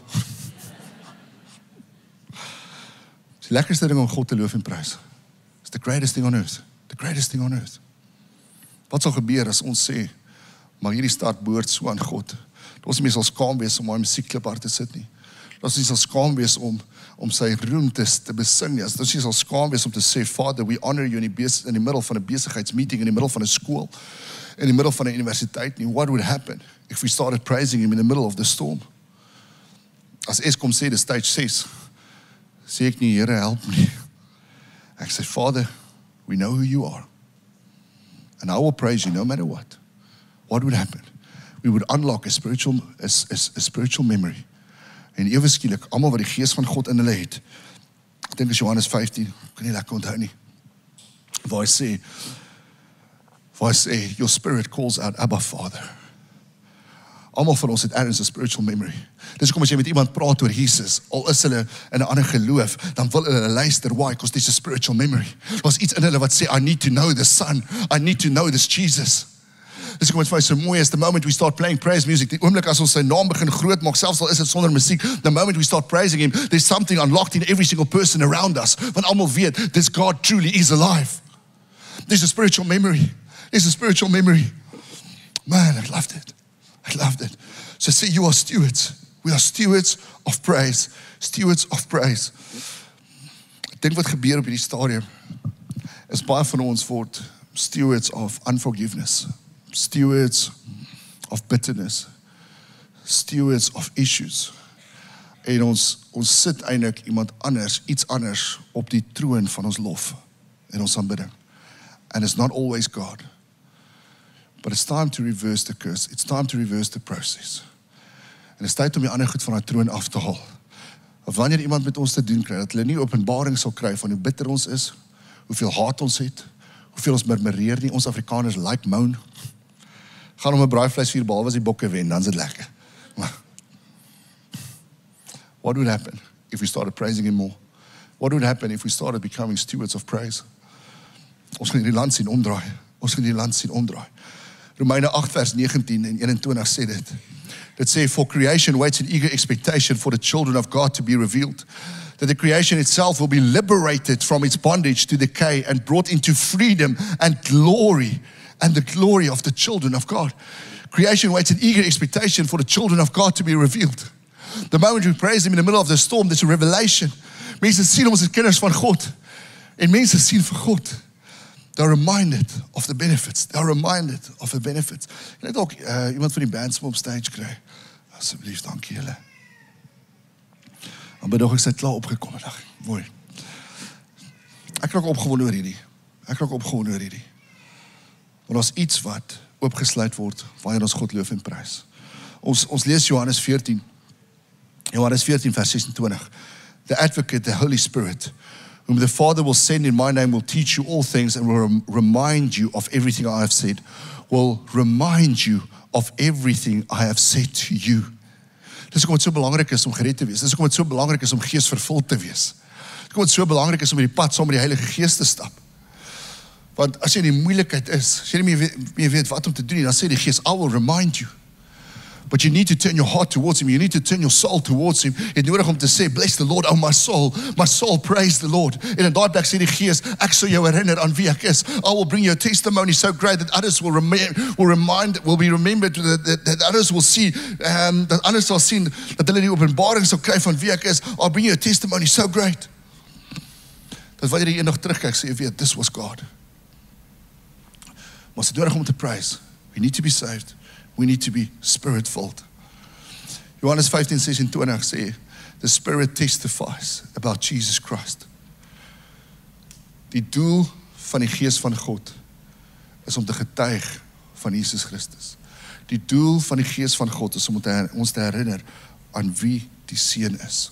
Dis die lekkerste ding om God te loof en prys. It's the greatest thing on earth. The greatest thing on earth. Wat sal gebeur as ons sê, maar hierdie stad behoort so aan God. Ons nie sal skaam wees om my musiekklip hard te sit nie. Ons nie sal skaam wees om om sy roem te, te besing nie. Ons nie sal skaam wees om te sê, Father, we honor you in die, bes, in die middel van 'n besigheidsmeeting, in die middel van 'n skool, in die middel van 'n universiteit nie. What would happen if we started praising him in the middle of the storm? As Eskom sê, the stage says, sê ek nie, Here, help me. Ek sê, Father, we know who you are. And I will praise you no matter what. What would happen? We would unlock a spiritual, a, a, a spiritual memory. En ewe skielik, almal wat die gees van God in hulle het, ek dink is Johannes vyftien, kan nie lekker onthou nie, waar hy sê, waar hy sê, your spirit calls out, Abba Father. Almal van ons het ergens 'n spiritual memory. Dis kom as jy met iemand praat oor Jesus, al is hulle in 'n ander geloof, dan wil hulle luister. Why? Because there's a spiritual memory. Daar's iets in hulle wat sê, I need to know the Son, I need to know this Jesus. Dis kom ons vir so mooi is, the moment we start playing praise music, die oomblik as ons sy naam begin groot maak, selfs al is dit sonder musiek, the moment we start praising him, there's something unlocked in every single person around us, want almal weet, this God truly is alive. There's a spiritual memory. It's a spiritual memory. Man, I loved it. I loved it. So say you are stewards. We are stewards of praise. Stewards of praise. Ek dink wat gebeur op hierdie stadium is baie van ons word stewards of unforgiveness. Stewards of bitterness. Stewards of issues. En ons, ons sit eintlik iemand anders, iets anders op die troon van ons lof en ons aanbidding. And it's not always God. But it's time to reverse the curse. It's time to reverse the process. En is tyd om die ander goed van haar troon af te haal. Of wanneer iemand met ons te doen kry, dat hulle nie openbaring sal kry van hoe bitter ons is, hoeveel haat ons het, hoeveel ons murmureer nie, ons Afrikaners like moan. Gaan om 'n braaivleisvuur behalwe as die bokke wen, dan is dit lekker. Maar what would happen if we started praising him more? What would happen if we started becoming stewards of praise? Ons gaan hierdie land sien omdraai. Ons gaan hierdie land sien omdraai. Romeine agt vers negentien en eenentwintig sê dit. Dit sê, for creation waits in eager expectation for the children of God to be revealed. That the creation itself will be liberated from its bondage to decay and brought into freedom and glory and the glory of the children of God. Creation waits in eager expectation for the children of God to be revealed. The moment we praise him in the middle of the storm, there's a revelation. Mense sien ons as kinders van God. En mense sien vir God. They're reminded of the benefits. They're reminded of the benefits. Ek het ook uh, iemand van die band op stage kry. Asseblief, dankie julle. En bedoel ek sy klaar opgekom. Dag, mooi. Ek raak opgewonde oor hierdie. Ek raak opgewonde oor hierdie. Want daar's iets wat oopgesluit word wanneer ons God loof en prys. Ons ons lees Johannes veertien. Johannes veertien vers sesentwintig. The advocate, the Holy Spirit, whom the Father will send in my name, will teach you all things and will rem- remind you of everything I have said. Will remind you of everything I have said to you. Dis hoekom dit so belangrik is om gered te wees. Dis hoekom dit so belangrik is om geesvervuld te wees. Dis hoekom dit so belangrik is om die pad saam met die Heilige Gees te stap. Want as jy in die moeilikheid is, as jy nie meer weet, meer weet wat om te doen nie, dan sê die Gees, I will remind you. But you need to turn your heart towards him. You need to turn your soul towards him. Jy het nodig om te sê, bless the Lord, oh my soul. My soul, praise the Lord. En in daai plek sê die Gees, ek sal jou herinner aan wie ek is. I will bring you a testimony so great that others will, rem- will remind, will be remembered, that, that, that others will see, um, that others sal sien, dat hulle die openbaring sal kry van wie ek is. I'll bring you a testimony so great. Dat wanneer jy eendag terugkyk, sê jy weet, this was God. Maar ons het nodig om te praise. We need to be saved. We need to be spirit-filled. Johannes vyftien sesentwintig sê, the Spirit testifies about Jesus Christ. Die doel van die Gees van God is om te getuig van Jesus Christus. Die doel van die Gees van God is om te, ons te herinner aan wie die Seun is.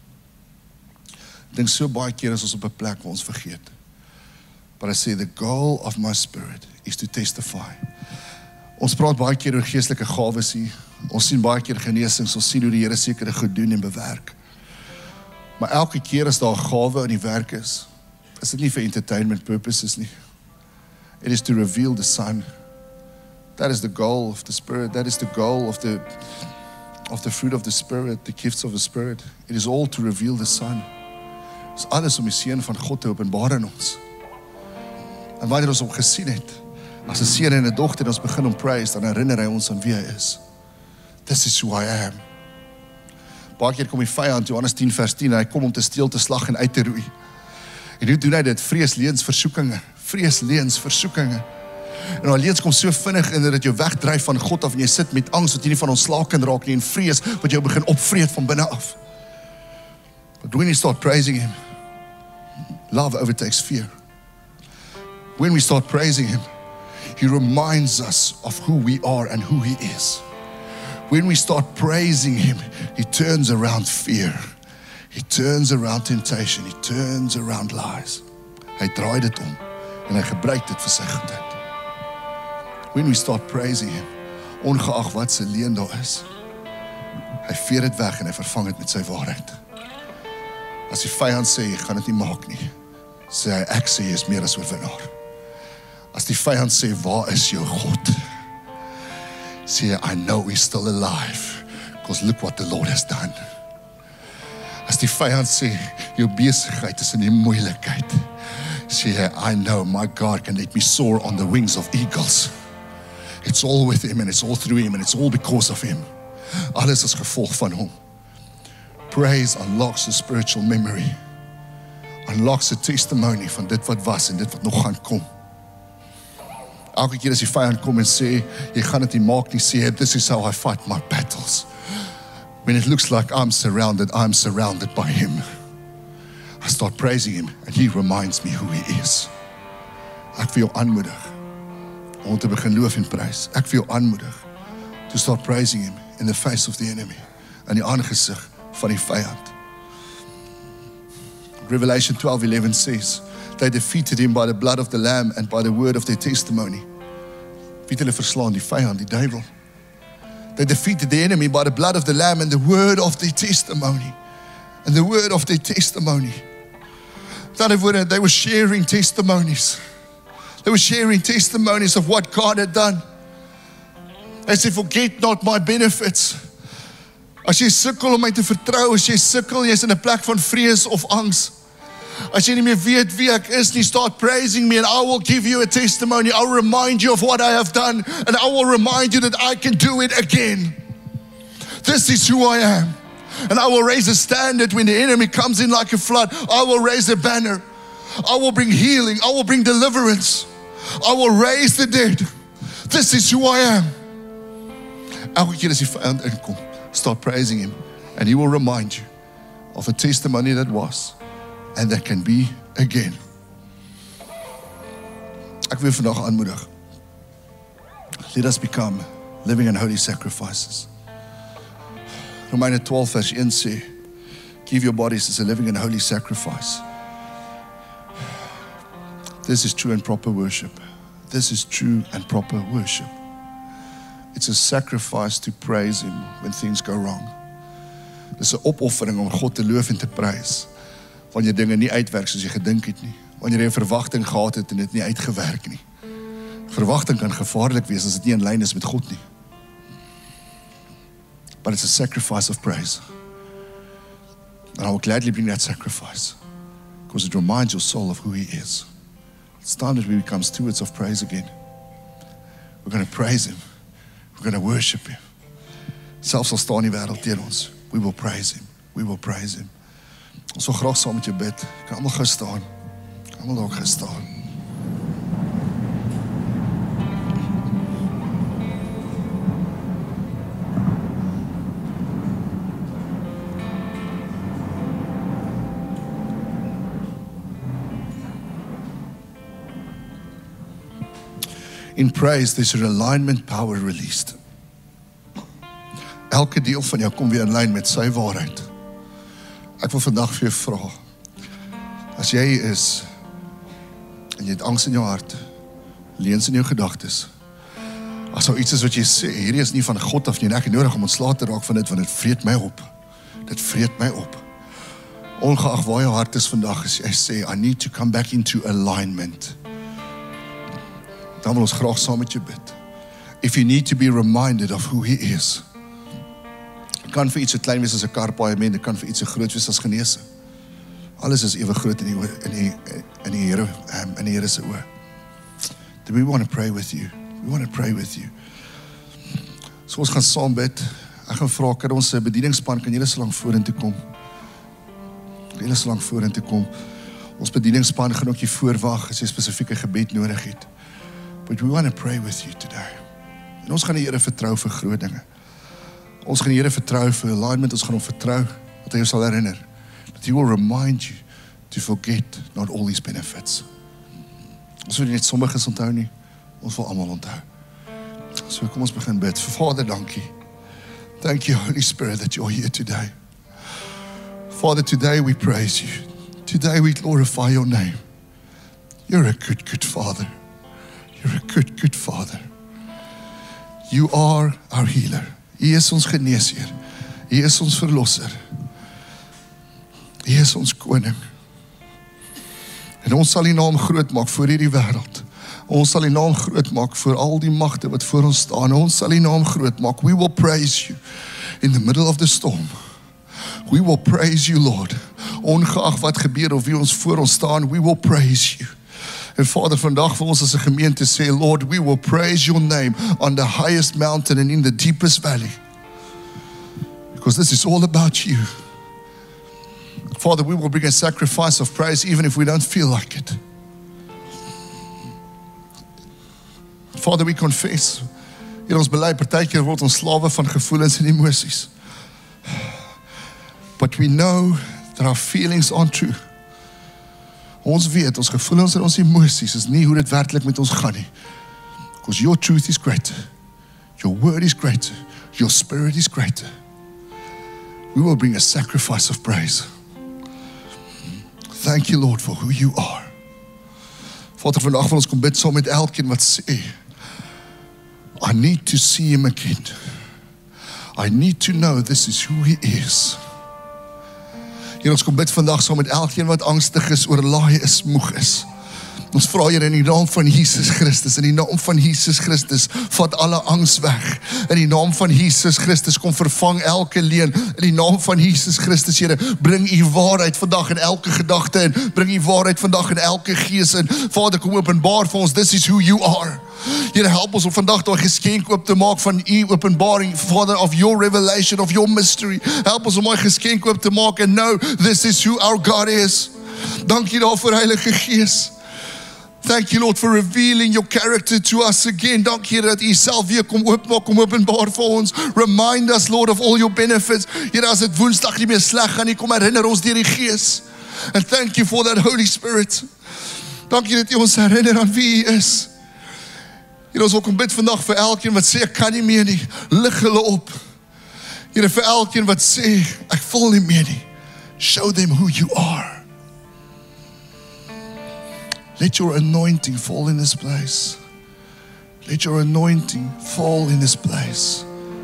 Ek dink so baie keer is ons op 'n plek waar ons vergeet. But I say the goal of my spirit is to testify. Ons praat baie keer oor geestelike gawes hier. Ons sien baie keer genesings, ons sien hoe die Here sekere goed doen en bewerk. Maar elke keer as daar 'n gawe in die werk is, is dit nie vir entertainment purposes nie. It is to reveal the Son. That is the goal of the Spirit. That is the goal of the of the fruit of the Spirit, the gifts of the Spirit. It is all to reveal the Son. Dit is alles om die Seun van God te openbaar in ons. En wanneer ons hom gesien het, as 'n seun en 'n dogter, en ons begin om praise, dan herinner hy ons aan wie hy is. This is who I am. Baie keer kom die vyand, Johannes tien vers tien, en hy kom om te steel, te slag en uit te roei. En hoe doen hy dit? Vrees, leuns, versoekinge. Vrees, leuns, versoekinge. En al leuns kom so vinnig in dat dit jou wegdryf van God af, en jy sit met angs wat jy nie van ontslae kan raak nie, en vrees wat jou begin opvreet van binne af. But when you start praising him, love overtakes fear. When we start praising him, he reminds us of who we are and who he is. When we start praising him, he turns around fear. He turns around temptation. He turns around lies. Hy draai dit om en hy gebruik dit vir sy goedheid. When we start praising him, ongeag wat se leuen daar is, hy veer dit weg en hy vervang dit met sy waarheid. As die vyand sê, jy gaan dit nie maak nie, sê hy, ek sê, jy is meer as oorwinnaar. As die vyand sê, waar is jou God? Sê hy, I know he's still alive, because look what the Lord has done. As die vyand sê, jou besigheid is in die moeilikheid, Sê hy, I know my God can let me soar on the wings of eagles. It's all with him and it's all through him and it's all because of him. Alles is gevolg van hom. Praise unlocks a spiritual memory. Unlocks a testimony van dit wat was en dit wat nog gaan kom. Elke keer as die vyand kom en sê, jy gaan dit nie maak nie, sê, this is how I fight my battles. When it looks like I'm surrounded, I'm surrounded by him. I start praising him and he reminds me who he is. Ek wil jou aanmoedig om te begin loof en prys. Ek wil jou aanmoedig to start praising him in the face of the enemy, in die aangesig van die vyand. Revelation twelve eleven says, they defeated him by the blood of the lamb and by the word of their testimony. Wie het hulle verslaan? Die vyand, die duiwel. They defeated the enemy by the blood of the lamb and the word of their testimony. And the word of their testimony. They were sharing testimonies. They were sharing testimonies of what God had done. They said, forget not my benefits. As jy sukkel om my te vertrou, as jy sukkel, jy is in 'n plek van vrees of angs. As jy nie meer weet wie ek is nie, start praising me and I will give you a testimony. I will remind you of what I have done and I will remind you that I can do it again. This is who I am. And I will raise a standard when the enemy comes in like a flood. I will raise a banner. I will bring healing. I will bring deliverance. I will raise the dead. This is who I am. Elke keer as die vyand inkom, start praising him and he will remind you of a testimony that was and that can be again. Ek wil vandag aanmoedig. Let us become living and holy sacrifices. Romeine twaalf vers een sê, give your bodies as a living and holy sacrifice. This is true and proper worship. This is true and proper worship. It's a sacrifice to praise him when things go wrong. Dis 'n opoffering om God te loof en te prys wanneer dinge nie uitwerk soos jy gedink het nie. Wanneer jy 'n verwagting gehad het en dit nie uitgewerk nie. Verwagting kan gevaarlik wees as dit nie in lyn is met God nie. But it's a sacrifice of praise. And I will gladly bring that sacrifice because it reminds your soul of who he is. It's time that we become stewards of praise again. We're going to praise him. We're going to worship him. Selfs al staan die wêreld teen ons, we will praise him. We will praise him. Ons wil graag saam met jou bid. Kan almal gaan staan. Kan almal ook gaan staan. In praise, there's an alignment power released. Elke deel van jou kom weer in lyn met sy waarheid. Ek wil vandag vir jou vra, as jy is, en jy het angs in jou hart, leuns in jou gedagtes, as daar iets is wat jy sê, hierdie is nie van God af nie, en ek het nodig om ontslae te raak van dit, want dit vreet my op. Dit vreet my op. Ongeag waar jou hart is vandag, as jy sê, I need to come back into alignment. Dan wil ons graag saam met jou bid. If you need to be reminded of who he is. Het kan vir iets so klein wees as 'n karpaaiement, dit kan vir iets so groot wees as genesing. Alles is ewe groot in die in die in die Here in die Here se oë. Do we want to pray with you? We want to pray with you. So ons gaan saam bid. Ek gaan vra kan ons bedieningsspan kan julle so lank vorentoe kom. Kan julle so lank vorentoe kom. Ons bedieningsspan gaan ook hier voorwag as jy spesifieke gebed nodig het. But we want to pray with you today. En ons gaan die Here vertrou vir groot dinge. Ons gaan die Here vertrou vir alignment, ons gaan hom vertrou dat hy jou sal herinner. That he will remind you to forget not all these benefits. Ons wil nie net sommiges onthou nie, ons wil almal onthou. So kom ons begin bid. Vader, dankie. Thank you, Holy Spirit, that you're here today. Father, today we praise you. Today we glorify your name. You're a good, good Father. You're a good, good Father. You are our healer. U is ons geneesheer. U is ons verlosser. U is ons koning. En ons sal die naam groot maak voor hierdie wêreld. Ons sal die naam groot maak voor al die magte wat voor ons staan. Ons sal die naam groot maak. We will praise you in the middle of the storm. We will praise you, Lord. Ongeag wat gebeur of wie ons voor ons staan, we will praise you. En Vader, vandag vir ons as 'n gemeente sê, Lord, we will praise your name on the highest mountain and in the deepest valley. Because this is all about you. Father, we will bring a sacrifice of praise even if we don't feel like it. Father, we confess. Hier ons bely, partykeer word ons slawe van gevoelens en emosies. But we know that our feelings aren't true. Ons weet, ons gevoelens en ons emosies is nie hoe dit werklik met ons gaan nie. Because your truth is greater. Your word is greater. Your spirit is greater. We will bring a sacrifice of praise. Thank you, Lord, for who you are. Vader, vandag wil ons kom bid saam met elkeen wat sê, I need to see him again. I need to know this is who he is. Hier ons kom bid vandag saam met elkeen wat angstig is, oorlaai is, moeg is. Ons vra Here in die naam van Jesus Christus, in die naam van Jesus Christus, vat alle angs weg. In die naam van Jesus Christus, kom vervang elke leuen. In die naam van Jesus Christus, Here, bring u waarheid vandag in elke gedagte in. Bring u waarheid vandag in elke gees in. Vader, kom openbaar vir ons, this is who you are. Here, help ons om vandag daai geskenk oop te maak van u openbaring, Father, of your revelation, of your mystery. Help ons om daai geskenk oop te maak and know this is who our God is. Dankie daarvoor, Heilige Gees. Thank you, Lord, for revealing your character to us again. Dankie dat u self weer kom oopmaak, kom openbaar vir ons. Remind us, Lord, of all your benefits. Here, as dit Woensdag nie meer sleg gaan nie, kom herinner ons deur die Gees. And thank you for that Holy Spirit. Dankie dat u ons herinner aan wie u is. Here, ons wil kom bid vandag vir elkeen wat sê, ek kan nie meer nie. Lig hulle op. Here, vir elkeen wat sê, ek voel nie meer nie. Show them who you are. Let your anointing fall in this place. Let your anointing fall in this place.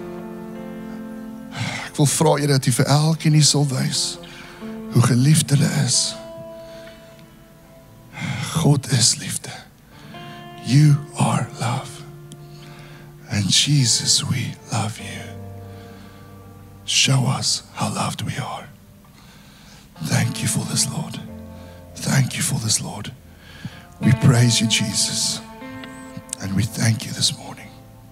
Ek wil vra, Here, dat u vir elkeen hier sal wys hoe geliefd hulle is. God is liefde. You are love. And Jesus, we love you. Show us how loved we are. Thank you for this, Lord. Thank you for this, Lord. We praise you, Jesus. And we thank you this morning.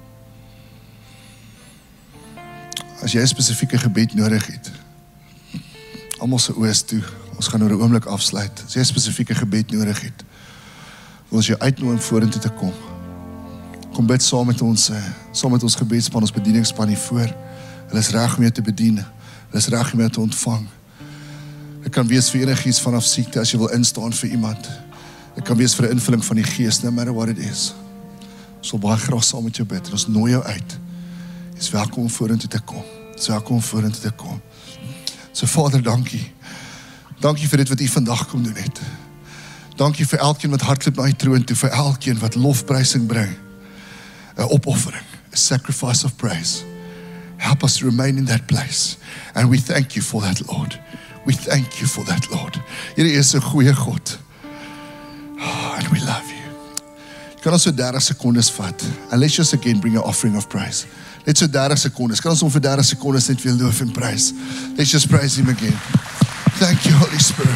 As jy 'n spesifieke gebed nodig het, almal se oë is toe. Ons gaan oor 'n oomblik afsluit. As jy 'n spesifieke gebed nodig het, wil ons jou uitnooi om vorentoe te kom. Kom bid saam met ons, saam met ons gebedsspan, ons bedieningsspan hier voor. Hulle is reg om jou te bedien. Hulle is reg om jou te ontvang. Dit kan wees vir enigiets vanaf siekte as jy wil instaan vir iemand. Dit kan wees vir 'n invulling van die Gees, no matter what it is. Ons wil baie graag saam met jou bid en ons nooi jou uit. Jy is welkom om vorentoe te kom. Jy is welkom om vorentoe te kom. So Vader, dankie. Dankie vir dit wat u vandag kom doen het. Dankie vir elkeen wat hardloop na die troon toe, vir elkeen wat lofprysing bring. 'n Opoffering, a sacrifice of praise. Help us to remain in that place. And we thank you for that, Lord. We thank you for that, Lord. Here is 'n goeie God. Oh, and we love you. Kan ons so dertig sekondes vat? And let's just again bring an offering of praise. Let's so dertig sekondes. Kan ons hom vir dertig sekondes net weer loof en prys? Let's just praise him again. Thank you, Holy Spirit.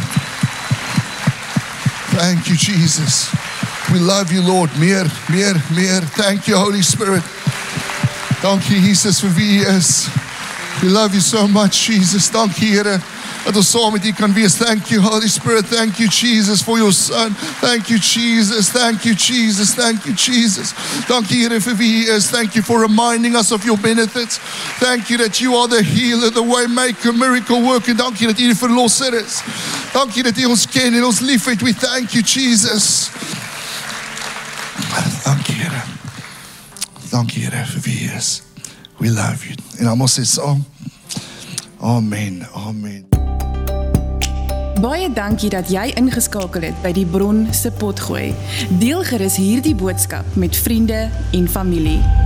Thank you, Jesus. We love you, Lord. Meer, meer, meer. Thank you, Holy Spirit. Dankie, Jesus, vir wie u is. We love you so much, Jesus. Dankie, Here, dat ons saam met u kan wees. Thank you, Holy Spirit. Thank you, Jesus, for your Son. Thank you, Jesus. Thank you, Jesus. Thank you, Jesus. Dankie, Here, vir wie u is. Thank you for reminding us of your benefits. Thank you that you are the healer, the way maker, miracle worker. Dankie dat u die verlosser is. Dankie dat u ons ken en ons liefhet. We thank you, Jesus. Dankie, Here. Dankie, Here, vir wie u is. We love you. En almal sê saam. Amen. Amen. Baie dankie dat jy ingeskakel het by die Bron se potgooi. Deel gerus hierdie boodskap met vriende en familie.